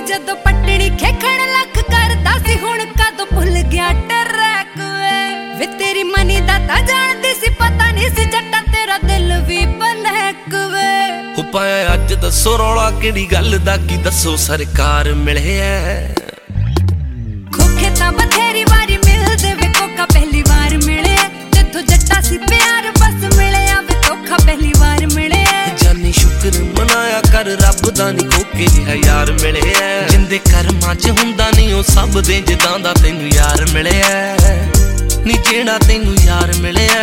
ਜਦੋਂ ਪੱਟਣੀ ਖੇਖਣ ਲੱਖ ਕਰਦਾ ਸੀ ਹੁਣ ਕਦੋਂ ਭੁੱਲ ਗਿਆ ਟਰੈਕ ਵੇ ਤੇਰੀ ਮਨੀ ਦਾ ਤਾਂ ਜਾਣਦੀ ਸੀ ਪਤਾ ਨਹੀਂ ਸੀ ਜੱਟਾ ਤੇਰਾ ਦਿਲ ਵੀ ਬਨੈਕ ਵੇ ਹੋ ਪਾਇਆ ਅੱਜ ਦੱਸੋ ਰੌਲਾ ਕਿਹੜੀ ਗੱਲ ਦਾ ਕੀ ਦੱਸੋ ਸਰਕਾਰ ਮਿਲਿਆ ਖੋਖੇ ਤਾਂ ਬਥੇਰੀ ਵਾਰੀ ਮਿਲਦੇ ਵੇ ਕੋਕਾ ਪਹਿਲੀ ਵਾਰ ਮਿਲਿਆ ਜਿੱਥੋਂ ਜੱਟਾ ਸੀ ਪਿਆਰ ਬਸ ਮਿਲਿਆ ਵੇ ਧੋਖਾ ਪਹਿਲੀ ਵਾਰ ਮਿਲਿਆ ਜਾਨੀ ਸ਼ੁਕਰ ਮਨਾਇਆ ਕਰ ਰੱਬ ਦਾ ਨੀ ਕੋਕੇ ਜਿਹਾ ਯਾਰ ਮਿਲਿਆ ਜਿੰਦੇ ਕਰਮਾਂ 'ਚ ਹੁੰਦਾ ਨਹੀਂ ਉਹ ਸਭ ਦੇ ਜਿੱਦਾਂ ਦਾ ਤੈਨੂੰ ਯਾਰ ਮਿਲਿਆ ਨੀ ਜਿਹੜਾ ਤੈਨੂੰ ਯਾਰ ਮਿਲਿਆ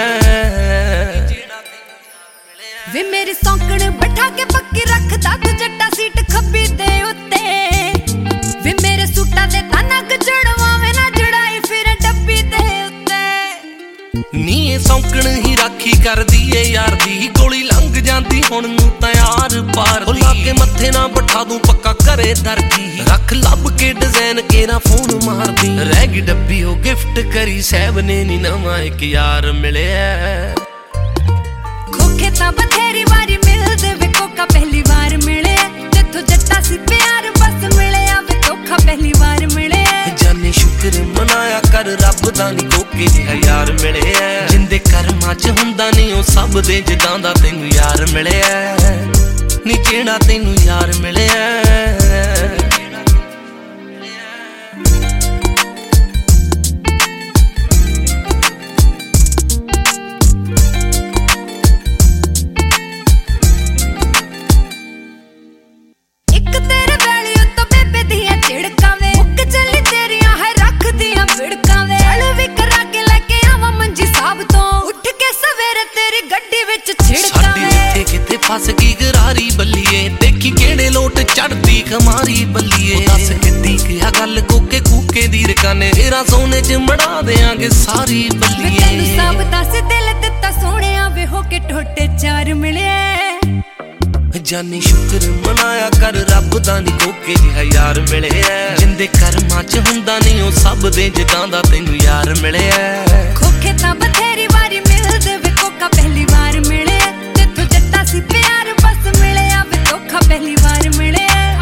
ਵੇ ਮੇਰੀ ਸੌਂਕਣ ਬਿਠਾ ਕੇ ਪੱਕੀ ਰੱਖਦਾ ਤੂੰ ਜੱਟਾ ਸੀਟ ਖੱਬੀ ਦੇ ਉੱਤੇ ਵੇ ਮੇਰੇ ਸੂਟਾਂ ਦੇ ਤਾਂ ਨੱਕ ਜੜਵਾਵੇਂ ਨਾ ਜੜਾਈ ਫਿਰ ਡੱਬੀ ਦੇ ਉੱਤੇ ਨੀ ਇਹ ਸੌਂਕਣ ਹੀ ਰਾਖੀ ਕਰਦੀ ਏ ਯਾਰ ਦੀ ਗੋਲੀ ਲੰਘ ਜਾਂਦੀ ਹੁਣ ਨੂੰ ਤਾਂ ਯਾਰ ਪਾਰ ਦੀ ਲਾ ਕੇ ਮੱਥੇ ਨਾ ਬਿਠਾ ਦੂੰ ਪੱਕਾ ਘਰੇ ਦਰਜੀ ਰੱਖ ਲੱਭ ਕੇ ਡਿਜ਼ਾਈਨ ਕੇਰਾ ਫੋਨ ਮਾਰਦੀ ਰਹਿ ਗਈ ਡੱਬੀ ਉਹ ਗਿਫਟ ਕਰੀ ਸਹਿਬ ਨੇ ਨੀ ਨਵਾਂ ਇੱਕ ਯਾਰ ਮਿਲਿਆ ਖੋਖੇ ਤਾਂ ਬਥੇਰੀ ਵਾਰੀ ਮਿਲਦੇ ਵੇ ਕੋਕਾ ਪਹਿਲੀ ਵਾਰ ਮਿਲਿਆ ਜਿੱਥੋਂ ਜੱਟਾ ਸੀ ਪਿਆਰ ਬਸ ਮਿਲਿਆ ਵੇ ਧੋਖਾ ਪਹਿਲੀ ਵਾਰ ਮਿਲਿਆ ਜਾਨੇ ਸ਼ੁਕਰ ਮਨਾਇਆ ਕਰ ਰੱਬ ਦਾ ਨੀ ਕੋਕੇ ਜਿਹਾ ਯਾਰ ਮਿਲਿਆ ਜਿੰਦੇ ਕਰਮਾਂ 'ਚ ਹੁੰਦਾ ਨਹੀਂ ਉਹ ਸਭ ਦੇ ਜਿੱਦਾਂ ਦਾ ਤੈਨੂੰ ਯਾਰ ਮਿਲਿਆ ਨੀ ਜਿਹੜਾ ਤੈਨੂੰ ਯਾਰ ਮਿਲਿਆ ਫਸ ਗਈ ਗਰਾਰੀ ਬੱਲੀਏ ਦੇਖੀ ਕਿਹੜੇ ਲੋਟ ਚੜਦੀ ਖਮਾਰੀ ਬੱਲੀਏ ਦੱਸ ਕਿੱਡੀ ਕਿਹਾ ਗੱਲ ਕੋਕੇ ਕੂਕੇ ਦੀ ਰਕਾਨੇ ਤੇਰਾ ਸੋਨੇ 'ਚ ਮੜਾ ਦੇਾਂਗੇ ਸਾਰੀ ਬੱਲੀਏ ਤੈਨੂੰ ਸਭ ਦੱਸ ਦਿਲ ਦਿੱਤਾ ਸੋਹਣਿਆ ਵੇ ਹੋ ਕੇ ਟੋਟੇ ਚਾਰ ਮਿਲਿਆ ਜਾਨੀ ਸ਼ੁਕਰ ਮਨਾਇਆ ਕਰ ਰੱਬ ਦਾ ਨੀ ਕੋਕੇ ਜਿਹਾ ਯਾਰ ਮਿਲਿਆ ਜਿੰਦੇ ਕਰਮਾਂ 'ਚ ਹੁੰਦਾ ਨਹੀਂ ਉਹ ਸਭ ਦੇ ਜਿੱਦਾਂ ਦਾ ਤੈਨੂੰ ਯਾਰ ਮਿਲਿਆ ਖੋਖੇ ਤਾਂ ਬਥੇਰੀ ਵਾਰੀ ਮਿਲਦੇ ਵੇ ਕੋਕਾ ਪਹਿਲੀ ਵਾਰ ਮਿਲਿਆ ਜਿੱਥੋਂ ਜੱਟਾ ਸੀ ਪਿਆਰ ਬਸ ਮਿਲਿਆ ਵੇ ਧੋਖਾ ਪਹਿਲੀ ਵਾਰ ਮਿਲਿਆ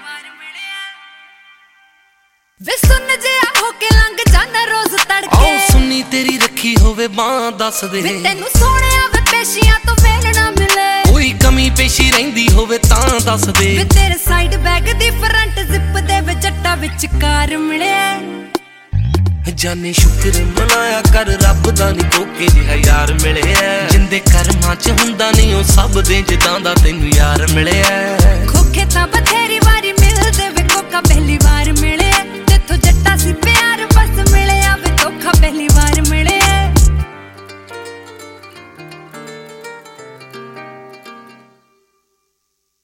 ਵੇ ਸੁਣ ਜਿਹਾ ਹੋ ਕੇ ਲੰਘ ਜਾਂਦਾ ਰੋਜ਼ ਤੜਕੇ ਆਓ ਸੁਣੀ ਤੇਰੀ ਰੱਖੀ ਹੋਵੇ ਬਾਂਹ ਦੱਸ ਦੇ ਵੇ ਤੈਨੂੰ ਸੋਹਣਿਆ ਵੇ ਪੇਸ਼ੀਆਂ ਤੋਂ ਵੇਲ ਨਾ ਮਿਲੇ ਕੋਈ ਕਮੀ ਪੇਸ਼ੀ ਰਹਿੰਦੀ ਹੋਵੇ ਤਾਂ ਦੱਸ ਦੇ ਵੇ ਤੇਰੇ ਸਾਈਡ ਬੈਗ ਦੀ ਫਰੰਟ ਜ਼ਿਪ ਦੇ ਵੇ ਜੱਟਾ ਵਿੱਚ ਕਾਰ ਮਿਲਿਆ ਜਾਨੇ ਸ਼ੁਕਰ ਮਨਾਇਆ ਕਰ ਰੱਬ ਦਾ ਨੀ ਕੋਕੇ ਜਿਹਾ ਯਾਰ ਮਿਲਿਆ ਜਿੰਦੇ ਕਰਮਾਂ 'ਚ ਹੁੰਦਾ ਨਹੀਂ ਉਹ ਸਭ ਦੇ ਜਿੱਦਾਂ ਦਾ ਤੈਨੂੰ ਯਾਰ ਮਿਲਿਆ ਖੋਖੇ ਤਾਂ ਬਥੇਰੀ ਵਾਰੀ